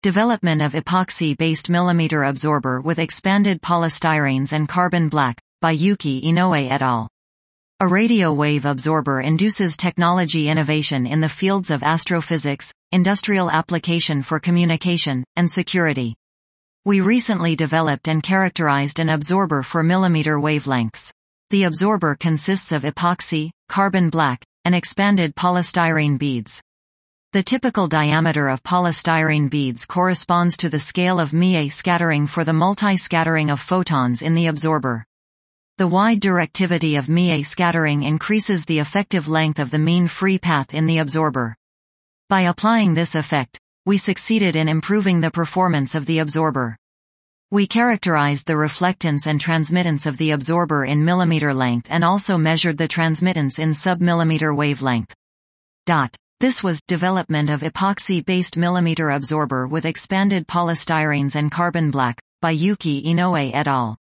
Development of epoxy-based millimeter absorber with expanded polystyrenes and carbon black, by Yuki Inoue et al. A radio wave absorber induces technology innovation in the fields of astrophysics, industrial application for communication, and security. We recently developed and characterized an absorber for millimeter wavelengths. The absorber consists of epoxy, carbon black, and expanded polystyrene beads. The typical diameter of polystyrene beads corresponds to the scale of Mie scattering for the multi-scattering of photons in the absorber. The wide directivity of Mie scattering increases the effective length of the mean free path in the absorber. By applying this effect, we succeeded in improving the performance of the absorber. We characterized the reflectance and transmittance of the absorber in millimeter length and also measured the transmittance in sub-millimeter wavelength. This was development of epoxy-based millimeter absorber with expanded polystyrenes and carbon black, by Yuki Inoue et al.